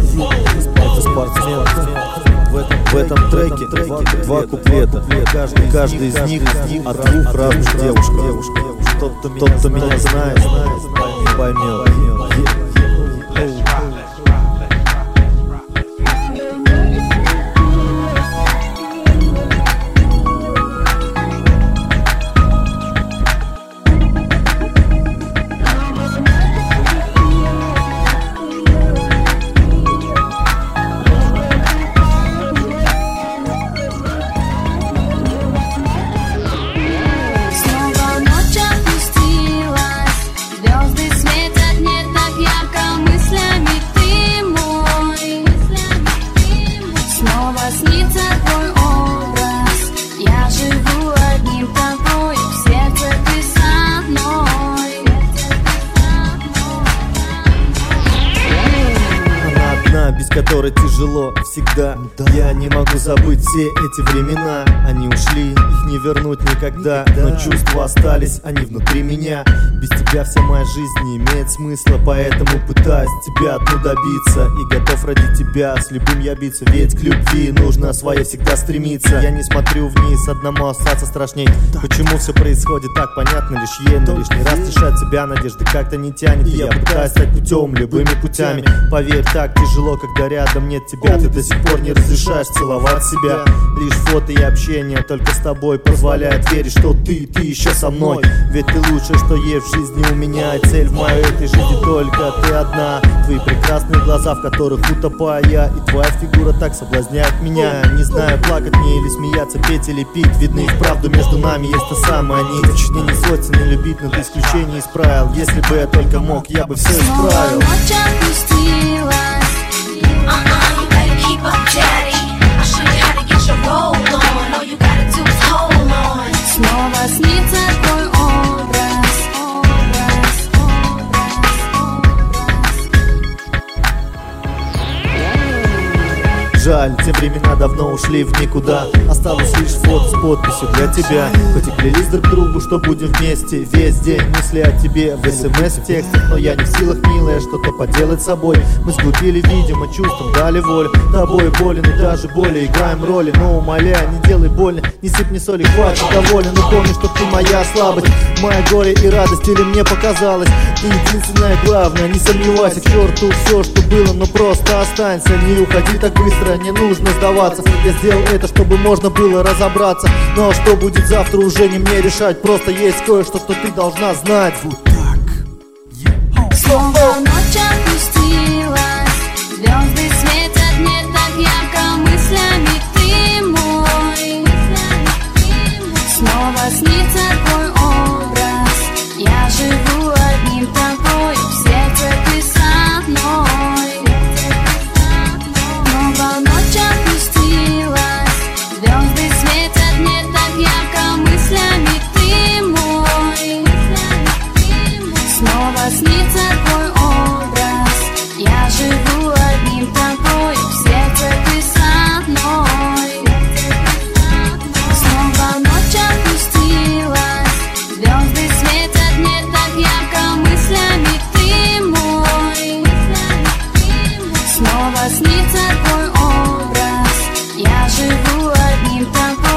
это спортсмен. В этом треке два куплета. Каждый из них от двух разных девушек. Тот, кто меня знает, поймет. Снится твой образ, я живу одним тобой, в сердце ты со мной. Она одна, без которой тяжело всегда. Я не могу забыть все эти времена. Они ушли, их не вернуть никогда. Но чувства остались, они внутри меня. Без тебя вся моя жизнь не имеет смысла. Поэтому пытаюсь тебя одну добиться. И готов ради тебя с любым я биться. Ведь к любви нужно свое всегда стремиться. Я не смотрю вниз, одному остаться страшней. Почему все происходит так, понятно лишь ей. Но лишний раз лишать себя надежды как-то не тянет. И я пытаюсь стать путем, любыми путями. Поверь, так тяжело, когда рядом нет тебя. Ты до сих пор не разрешаешь целовать себя. Лишь фото и общение только с тобой позволяет верить, что ты еще со мной. Ведь ты лучшее, что есть в жизни у меня. И цель в моей этой жизни только ты одна. Твои прекрасные глаза, в которых утопаю я. И твоя фигура так соблазняет меня. Не знаю, плакать мне или смеяться, петь или пить. Видно и вправду между нами есть та самая нить. Мне не свойственно любить, но ты исключение исправил. Если бы я только мог, я бы все исправил. Снова ночь опустилась. Снова снится твой образ. Жаль, те времена давно ушли в никуда. Осталось лишь фото с подписью для тебя. Хоть и клялись друг другу, что будем вместе весь день. Мысли о тебе в смс и текстах. Но я не в силах, милая, что-то поделать с собой. Мы сглупили, видимо, чувством дали волю. Тобой болен и даже более играем роли. Но умоляю, не делай больно, не сыпь мне соли, хватит доволен. Но помни, что ты моя слабость, моя горе и радость. Или мне показалось, ты единственное главное. Не сомневайся, к черту все, что было, но просто останься. Не уходи так быстро, не нужно сдаваться. Я сделал это, чтобы можно было разобраться. Но что будет завтра, уже не мне решать. Просто есть кое-что, что ты должна знать. Вот так. Снова ночь опустилась. Звезды светят мне так ярко. Мыслями ты мой. Снова снится твой образ. Я живу одним тобой, в сердце ты со мной. Снова ночь опустилась. Звезды светят мне так ярко. Мыслями ты мой. Снова снится твой образ. Я живу одним тобой, в сердце ты со мной. Снова ночь опустилась. Звезды светят мне так ярко. Мыслями ты мой. Снова снится твой образ. Я живу одним тобой.